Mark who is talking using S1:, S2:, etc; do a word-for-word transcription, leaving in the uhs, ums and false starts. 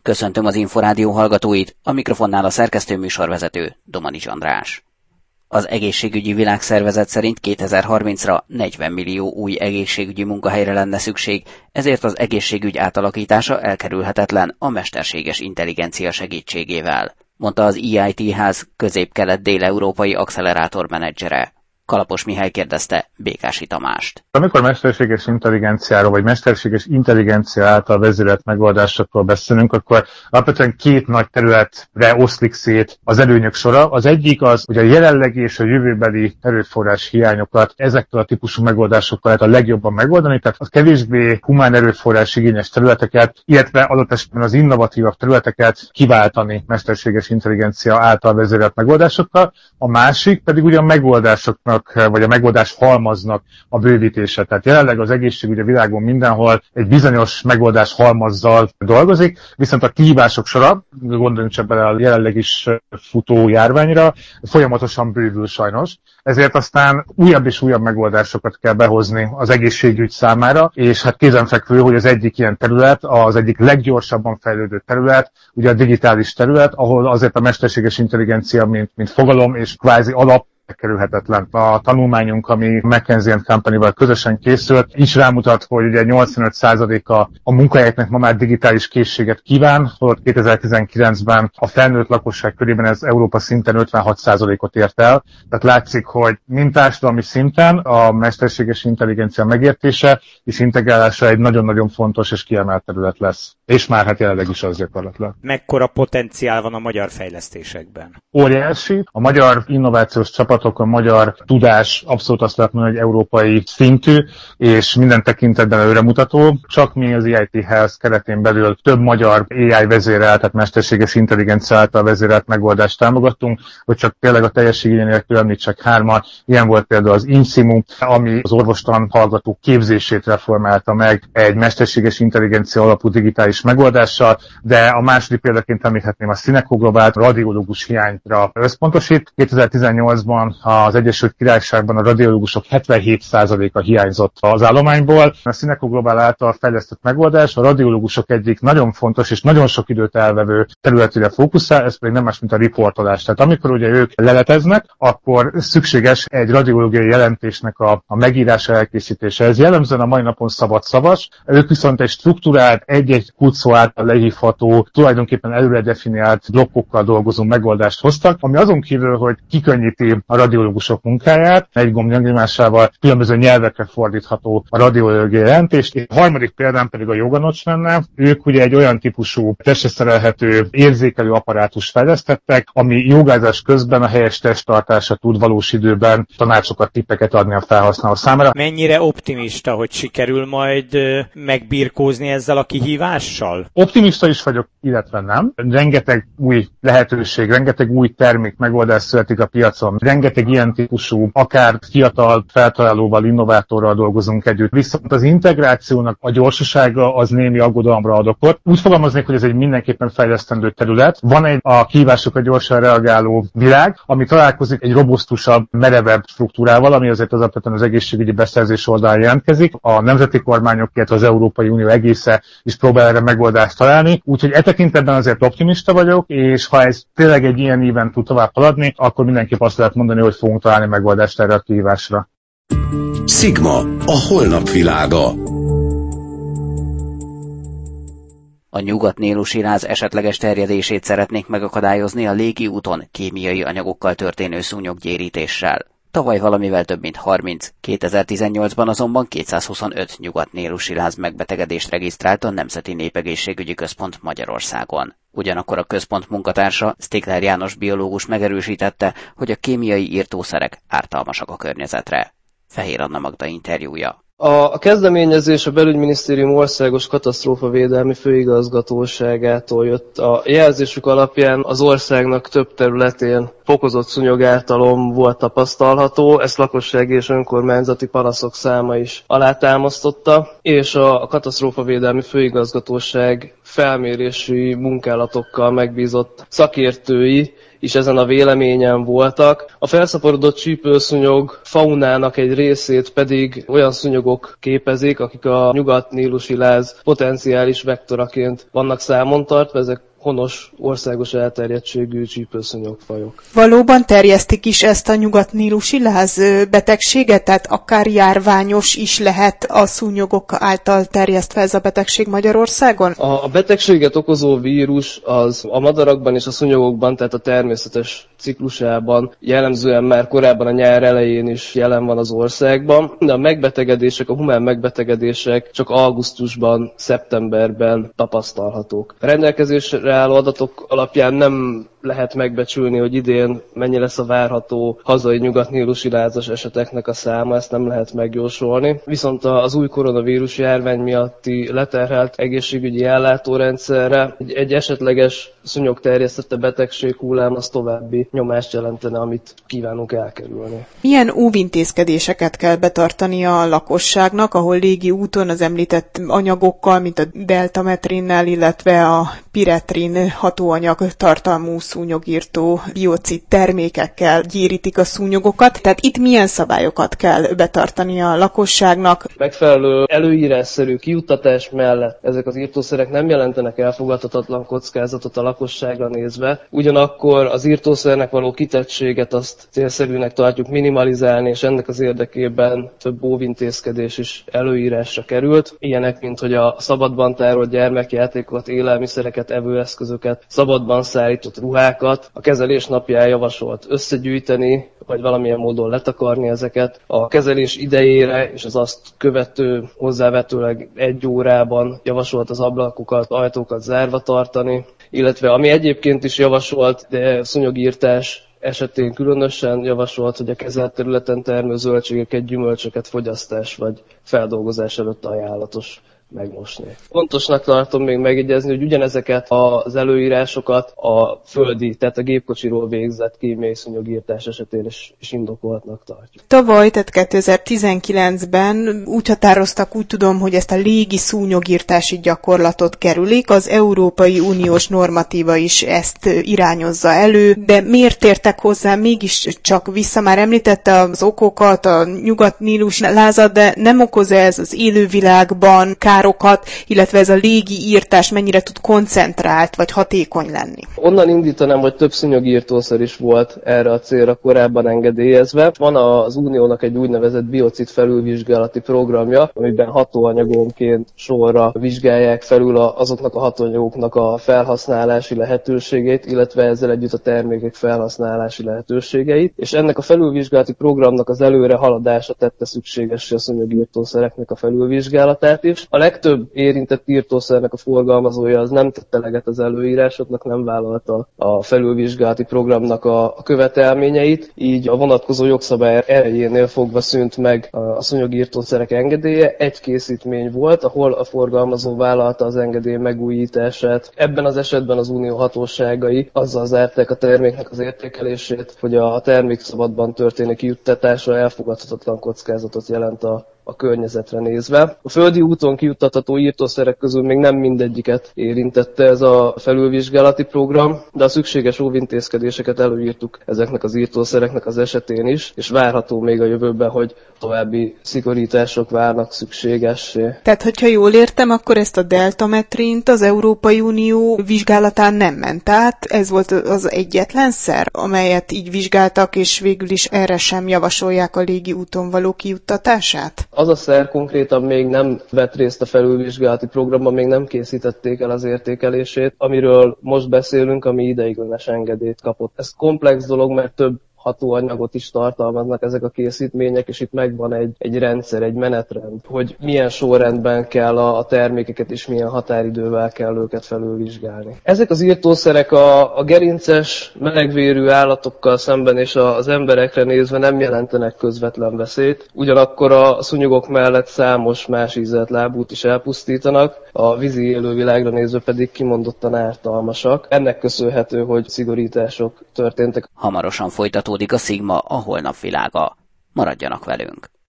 S1: Köszöntöm az Inforádió hallgatóit, a mikrofonnál a szerkesztő műsorvezető, Domanics András. Az Egészségügyi Világszervezet szerint kétezer-harmincra negyven millió új egészségügyi munkahelyre lenne szükség, ezért az egészségügy átalakítása elkerülhetetlen a mesterséges intelligencia segítségével, mondta az i i té ház közép-kelet-dél-európai accelerátor menedzsere. Kalapos Mihály kérdezte Békási Tamást.
S2: Amikor mesterséges intelligenciáról, vagy mesterséges intelligencia által vezérelt megoldásokról beszélünk, akkor alapvetően két nagy területre oszlik szét az előnyök sora. Az egyik az, hogy a jelenlegi és a jövőbeli erőforrás hiányokat ezekkel a típusú megoldásokkal lehet a legjobban megoldani, tehát a kevésbé humán erőforrás igényes területeket, illetve adott esetben az innovatívabb területeket kiváltani mesterséges intelligencia által vezérelt megoldásokkal. A másik pedig ugye a megoldásoknak vagy a megoldás halmaznak a bővítése. Tehát jelenleg az egészségügy a világon mindenhol egy bizonyos megoldás halmazzal dolgozik, viszont a kihívások sora, gondoljunk csak bele a jelenleg is futó járványra, folyamatosan bővül sajnos. Ezért aztán újabb és újabb megoldásokat kell behozni az egészségügy számára, és hát kézenfekvő, hogy az egyik ilyen terület, az egyik leggyorsabban fejlődő terület, ugye a digitális terület, ahol azért a mesterséges intelligencia, mint, mint fogalom és kvázi alap, kerülhetetlen. A tanulmányunk, ami McKinsey and Company-val közösen készült, is rámutat, hogy ugye nyolcvanöt százaléka a munkahelyeknek ma már digitális készséget kíván, holott kétezer-tizenkilencben a felnőtt lakosság körében ez Európa szinten ötvenhat százalékot ért el. Tehát látszik, hogy mind társadalmi szinten a mesterséges intelligencia megértése és integrálása egy nagyon-nagyon fontos és kiemelt terület lesz. És már hát jelenleg is az gyakorlatilag.
S3: Mekkora potenciál van a magyar fejlesztésekben?
S2: Óriási. A magyar innovációs csapatok, a magyar tudás abszolút azt lehet mondani, hogy európai szintű, és minden tekintetben előremutató. Csak mi az i i té Health keretén belül több magyar á i vezérelt, tehát mesterséges intelligencia által vezérelt megoldást támogattunk, hogy csak tényleg a teljességén nélkül említsek hárman. Ilyen volt például az InSimu, ami az orvostan hallgatók képzését reformálta meg egy mesterséges intelligencia alapú digitális megoldással, de a második példaként említhetném a Synecco Global radiológus hiányra összpontosít. kétezer-tizennyolcban az Egyesült Királyságban a radiológusok hetvenhét százaléka hiányzott az állományból. A Synecco Global által fejlesztett megoldás a radiológusok egyik nagyon fontos és nagyon sok időt elvevő területére fókuszál, ez pedig nem más, mint a riportolás. Tehát amikor ugye ők leleteznek, akkor szükséges egy radiológiai jelentésnek a, a megírása, elkészítése. Ez jellemzően a mai napon szabad-szavas, ők viszont egy struktúrált, egy-egy kulcsszó által lehívható, tulajdonképpen előre definiált blokkokkal dolgozó megoldást hoztak, ami azon kívül, hogy kikönnyíti a radiológusok munkáját, egy gomb nyomásával különböző nyelvekre fordítható a radiológiai jelentést. És a harmadik példán pedig a Yoga-Notch lenne. Ők ugye egy olyan típusú testre szerelhető érzékelő apparátus fejlesztettek, ami jogázás közben a helyes testtartásra tud valós időben tanácsokat, tippeket adni a felhasználó számára.
S3: Mennyire optimista, hogy sikerül majd megbirkózni ezzel a kihívással?
S2: Optimista is vagyok, illetve nem. Rengeteg új lehetőség, rengeteg új termék megoldás születik a piacon. Rengeteg ilyen típusú, akár fiatal feltalálóval, innovátorral dolgozunk együtt. Viszont az integrációnak a gyorsasága az némi aggodalomra ad okot. Úgy fogalmaznék, hogy ez egy mindenképpen fejlesztendő terület. Van egy a kihívásokra gyorsan reagáló világ, ami találkozik egy robusztusabb, merevebb struktúrával, ami azért az alapvetően az egészségügyi beszerzés oldalán jelentkezik. A nemzeti kormányok, illetve az Európai Unió egésze is próbál erre megoldást találni. Úgyhogy e tekintetben azért optimista vagyok, és ha ez tényleg egy ilyen íven tud tovább haladni, akkor mindenképp azt lehet mondani, hogy fogunk találni megoldást erre a kihívásra.
S4: Sigma, a holnap világa.
S1: A nyugat-nílusi ráz esetleges terjedését szeretnék megakadályozni a légi úton kémiai anyagokkal történő szúnyoggyérítéssel. Tavaly valamivel több mint harminc, kétezer-tizennyolcban azonban kétszázhuszonöt nyugat-nílusi ráz megbetegedést regisztrált a Nemzeti Népegészségügyi Központ Magyarországon. Ugyanakkor a központ munkatársa, Stikler János biológus megerősítette, hogy a kémiai írtószerek ártalmasak a környezetre. Fehér Anna Magda interjúja.
S5: A kezdeményezés a Belügyminisztérium Országos Katasztrófavédelmi Főigazgatóságától jött. A jelzésük alapján az országnak több területén fokozott szúnyogártalom volt tapasztalható, ezt lakossági és önkormányzati panaszok száma is alátámasztotta, és a katasztrófavédelmi főigazgatóság felmérési munkálatokkal megbízott szakértői is ezen a véleményen voltak. A felszaporodott csípőszúnyog faunának egy részét pedig olyan szúnyogok képezik, akik a nyugat-nílusi láz potenciális vektoraként vannak számon tartva, ezek honos, országos elterjedtségű csípőszúnyogfajok.
S6: Valóban terjesztik is ezt a nyugat-nílusi láz betegséget, tehát akár járványos is lehet a szúnyogok által terjesztve ez a betegség Magyarországon?
S5: A betegséget okozó vírus az a madarakban és a szúnyogokban, tehát a természetes ciklusában jellemzően már korábban a nyár elején is jelen van az országban, de a megbetegedések, a humán megbetegedések csak augusztusban, szeptemberben tapasztalhatók. A rendelkezésre álló adatok alapján nem lehet megbecsülni, hogy idén mennyi lesz a várható hazai nyugat-nílusi lázas eseteknek a száma, ezt nem lehet megjósolni. Viszont az új koronavírus járvány miatti leterhelt egészségügyi ellátórendszerre egy, egy esetleges szúnyogterjesztette betegség hullám az további nyomást jelentene, amit kívánunk elkerülni.
S6: Milyen óvintézkedéseket kell betartani a lakosságnak, ahol légi úton az említett anyagokkal, mint a deltametrinnel, illetve a piretrin hatóanyag tartalmú szúnyogírtó biocid termékekkel gyérítik a szúnyogokat. Tehát itt milyen szabályokat kell betartani a lakosságnak?
S5: Megfelelő előírásszerű kijuttatás mellett ezek az írtószerek nem jelentenek elfogadhatatlan kockázatot a lakosságra nézve, ugyanakkor az írtószernek való kitettséget azt célszerűnek tartjuk minimalizálni, és ennek az érdekében több óvintézkedés is előírásra került. Ilyenek, mint hogy a szabadban tárolt gyermekjátékokat, élelmiszereket, evőeszközöket, szabadban szállított ruhákat a kezelés napján javasolt összegyűjteni, vagy valamilyen módon letakarni ezeket. A kezelés idejére és az azt követő hozzávetőleg egy órában javasolt az ablakokat, ajtókat zárva tartani, illetve ami egyébként is javasolt, de szúnyogírtás esetén különösen javasolt, hogy a kezelt területen termő zöldségeket, gyümölcsöket fogyasztás vagy feldolgozás előtt ajánlatos megmosni. Fontosnak tartom még megjegyezni, hogy ugyanezeket az előírásokat a földi, tehát a gépkocsiról végzett kémiai szúnyogírtás esetén is, is indokoltnak tartjuk.
S6: Tavaly, tehát kétezer-tizenkilencben úgy határoztak, úgy tudom, hogy ezt a légi szúnyogírtási gyakorlatot kerülik, az Európai Uniós normatíva is ezt irányozza elő, de miért tértek hozzá mégis csak vissza? Már említette az okokat, a nyugat-nílus lázat, de nem okoz ez az élővilágban károkat, illetve ez a légi írtás mennyire tud koncentrált vagy hatékony lenni?
S5: Onnan indítanám, hogy több szúnyogírtószer is volt erre a célra korábban engedélyezve. Van az Uniónak egy úgynevezett biocid felülvizsgálati programja, amiben hatóanyagonként sorra vizsgálják felül azoknak a hatóanyagoknak a felhasználási lehetőségeit, illetve ezzel együtt a termékek felhasználási lehetőségeit, és ennek a felülvizsgálati programnak az előre haladása tette szükségessé a szúnyogírtószereknek a felülvizsgálatát is. A legtöbb érintett írtószernek a forgalmazója az nem tette eleget az előírásoknak, nem vállalta a felülvizsgálati programnak a, a követelményeit, így a vonatkozó jogszabály erejénél fogva szűnt meg a szúnyogírtószerek engedélye. Egy készítmény volt, ahol a forgalmazó vállalta az engedély megújítását. Ebben az esetben az unió hatóságai azzal zárták a terméknek az értékelését, hogy a termék szabadban történő kijuttatása elfogadhatatlan kockázatot jelent a a környezetre nézve. A földi úton kijuttatható írtószerek közül még nem mindegyiket érintette ez a felülvizsgálati program, de a szükséges óvintézkedéseket előírtuk ezeknek az írtószereknek az esetén is, és várható még a jövőben, hogy további szigorítások várnak szükségessé.
S6: Tehát, hogyha jól értem, akkor ezt a deltametrint az Európai Unió vizsgálatán nem ment át. Ez volt az egyetlen szer, amelyet így vizsgáltak, és végül is erre sem javasolják a légi úton való kijuttatását?
S5: Az a szer konkrétan még nem vett részt a felülvizsgálati programban, még nem készítették el az értékelését, amiről most beszélünk, ami ideiglenes engedélyt kapott. Ez komplex dolog, mert több hatóanyagot is tartalmaznak ezek a készítmények, és itt megvan egy, egy rendszer, egy menetrend, hogy milyen sorrendben kell a, a termékeket és milyen határidővel kell őket felülvizsgálni. Ezek az írtószerek a, a gerinces, melegvérű állatokkal szemben és az emberekre nézve nem jelentenek közvetlen veszélyt, ugyanakkor a szúnyogok mellett számos más ízelt lábút is elpusztítanak, a vízi élővilágra nézve pedig kimondottan ártalmasak. Ennek köszönhető, hogy szigorítások történtek.
S1: Hamarosan folytatódik a Szigma, a holnap világa. Maradjanak velünk!